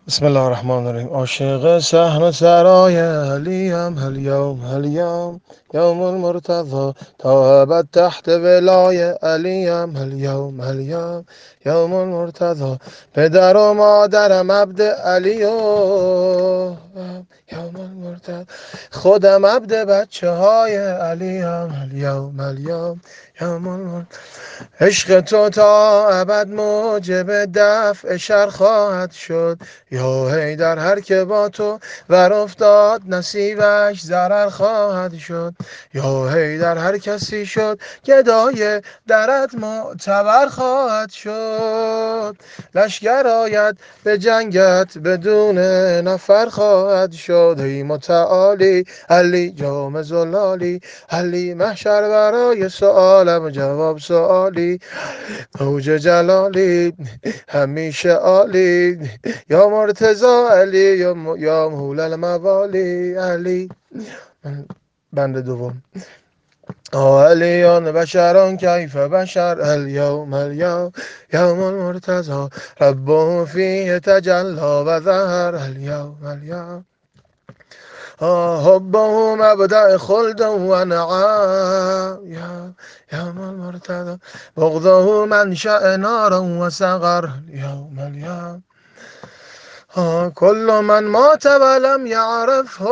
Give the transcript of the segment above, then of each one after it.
بسم الله الرحمن الرحیم. عاشق صحن سرای علیم هلیوم هلیوم یوم المرتضی تا ابد تحت ولای علیم هلیوم هلیوم یوم المرتضی پدر و مادرم عبد علی و یوم المرتضی خودم عبد بچه های علیم هلیوم هلیوم یوم المرتضی عشق تو تا ابد موجب دفع شر خواهد شد یا حیدر هر که با تو ور افتاد نصیبش ضرر خواهد شد یا حیدر هر کسی شد گدای درت معتبر خواهد شد لشکر آید به جنگت بدون نفر خواهد شد ای متعالی علی جام زلالی علی محشر برای سوالم جواب سوالی اوج جلالی همیشه عالی یا مرتضی علی یا مولا الموالی علی. بند دوم. علیان بشران کیف بشر اليوم یوم المرتضی ربه فیه تجلی و ظهر اليوم حبه مبدأ خلد و نعام یوم المرتضی بغضه منشأ نار و سقر اليوم كل من مات ولم يعرفه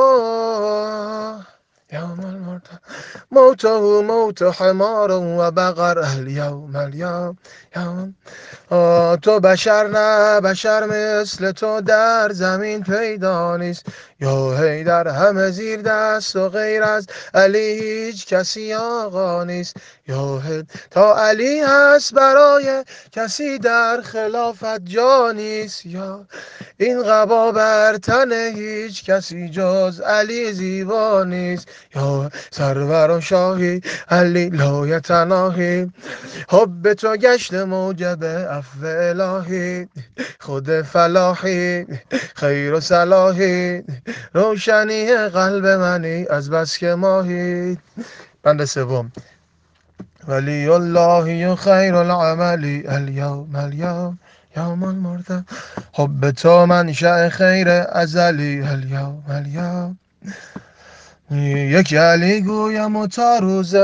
يوم المرتضى موته موت حمار و بقر اليوم تو بشر نه بشر مثل تو در زمین پیدا نیست یا حیدر همه زیر دست و غیر از علی هیچ کسی آقا نیست یا تا علی هست برای کسی در خلافت جا نیست یا این قبا بر تن هیچ کسی جز علی زیبا نیست یا سرور و شاهی علی لایتناهی حب تو گشت موجب عفو الهی خود فلاحی خیر و صلاحی روشنی قلب منی از بس که ماهی. بند سوم. ولی الله خیر العملی اليوم یوم المرتضی حب تو منشأ خیر ازلی اليوم یک علی گویم و تا روز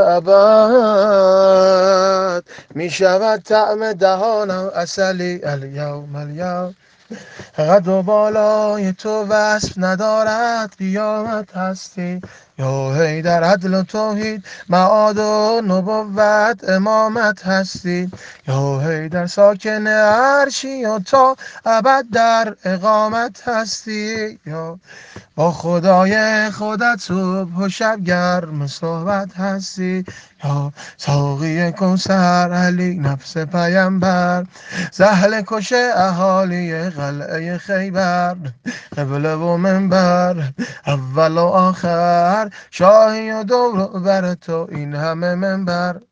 ابد می شود طعم دهانم عسلی اليوم قد و بالای تو وصف ندارد قیامت هستی یا حیدر عدل و توحید معاد و نبوت امامت هستی یا حیدر ساکن عرشی و تا ابد در اقامت هستی یا با خدای خودت صبح و شب گرم صحبت هستی یا ساقی کوثر علی نفس پیمبر زهل کش اهالی قلعه خیبر قبله و منبر اول و آخر شاهی و دور بر تو این همه منبر.